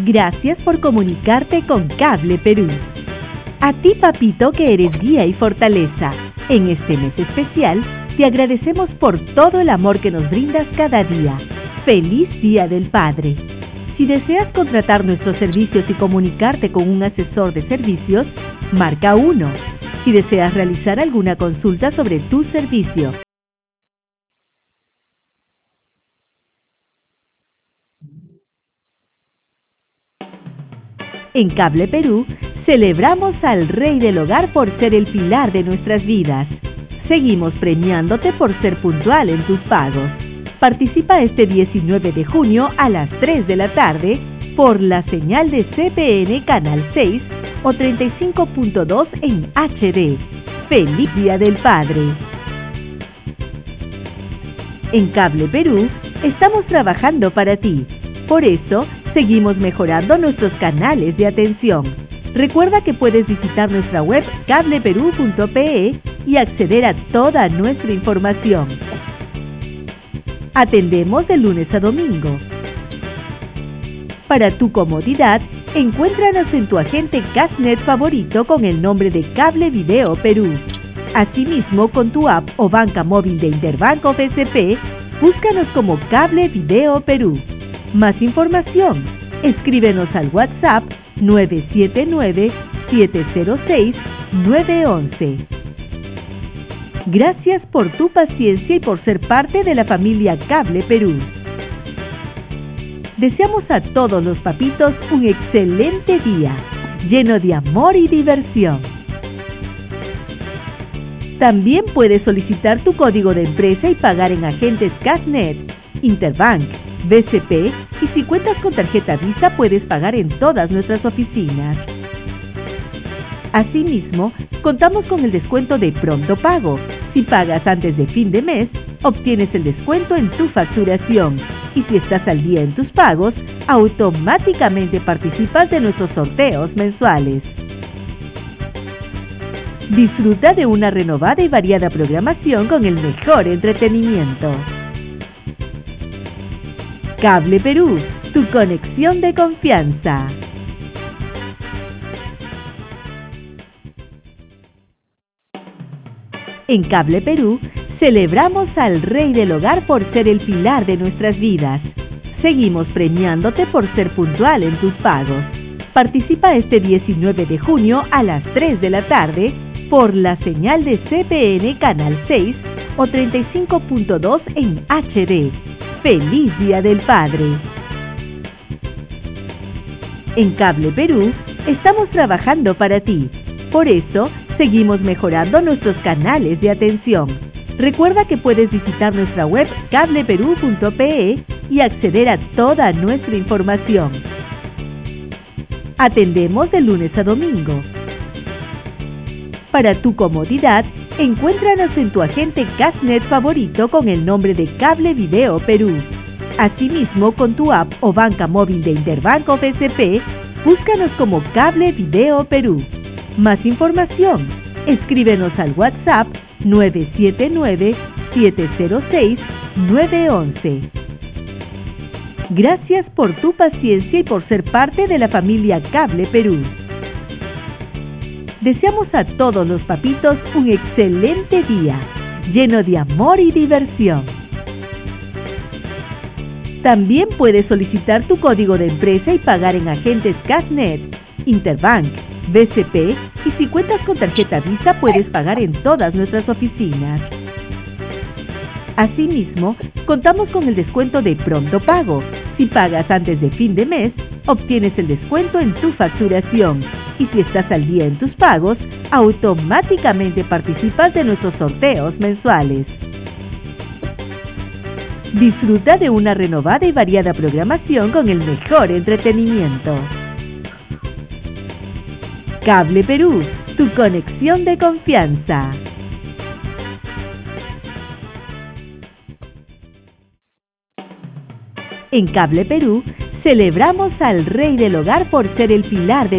Gracias por comunicarte con Cable Perú. A ti, papito, que eres guía y fortaleza. En este mes especial, te agradecemos por todo el amor que nos brindas cada día. ¡Feliz Día del Padre! Si deseas contratar nuestros servicios y comunicarte con un asesor de servicios, marca 1. Si deseas realizar alguna consulta sobre tu servicio. En Cable Perú, celebramos al Rey del Hogar por ser el pilar de nuestras vidas. Seguimos premiándote por ser puntual en tus pagos. Participa este 19 de junio a las 3 de la tarde por la señal de CPN Canal 6 o 35.2 en HD. ¡Feliz Día del Padre! En Cable Perú, estamos trabajando para ti. Por eso, seguimos mejorando nuestros canales de atención. Recuerda que puedes visitar nuestra web cableperú.pe y acceder a toda nuestra información. Atendemos de lunes a domingo. Para tu comodidad, encuéntranos en tu agente Cashnet favorito con el nombre de Cable Video Perú. Asimismo, con tu app o banca móvil de Interbank o BCP, búscanos como Cable Video Perú. Más información, escríbenos al WhatsApp 979-706-911. Gracias por tu paciencia y por ser parte de la familia Cable Perú. Deseamos a todos los papitos un excelente día, lleno de amor y diversión. También puedes solicitar tu código de empresa y pagar en agentes Cashnet, Interbank, BCP, y si cuentas con tarjeta Visa puedes pagar en todas nuestras oficinas. Asimismo, contamos con el descuento de Pronto Pago. Si pagas antes de fin de mes, obtienes el descuento en tu facturación. Y si estás al día en tus pagos, automáticamente participas de nuestros sorteos mensuales. Disfruta de una renovada y variada programación con el mejor entretenimiento. Cable Perú, tu conexión de confianza. En Cable Perú, celebramos al Rey del Hogar por ser el pilar de nuestras vidas. Seguimos premiándote por ser puntual en tus pagos. Participa este 19 de junio a las 3 de la tarde por la señal de CPN Canal 6 o 35.2 en HD. ¡Feliz Día del Padre! En Cable Perú, estamos trabajando para ti. Por eso, seguimos mejorando nuestros canales de atención. Recuerda que puedes visitar nuestra web cableperú.pe y acceder a toda nuestra información. Atendemos de lunes a domingo. Para tu comodidad, encuéntranos en tu agente Cashnet favorito con el nombre de Cable Video Perú. Asimismo, con tu app o banca móvil de Interbank o BCP, búscanos como Cable Video Perú. Más información, escríbenos al WhatsApp 979-706-911. Gracias por tu paciencia y por ser parte de la familia Cable Perú. Deseamos a todos los papitos un excelente día, lleno de amor y diversión. También puedes solicitar tu código de empresa y pagar en agentes Cashnet, Interbank, BCP, y si cuentas con tarjeta Visa puedes pagar en todas nuestras oficinas. Asimismo, contamos con el descuento de Pronto Pago. Si pagas antes de fin de mes, obtienes el descuento en tu facturación. Y si estás al día en tus pagos, automáticamente participas de nuestros sorteos mensuales. Disfruta de una renovada y variada programación con el mejor entretenimiento. Cable Perú, tu conexión de confianza. En Cable Perú, celebramos al Rey del Hogar por ser el pilar de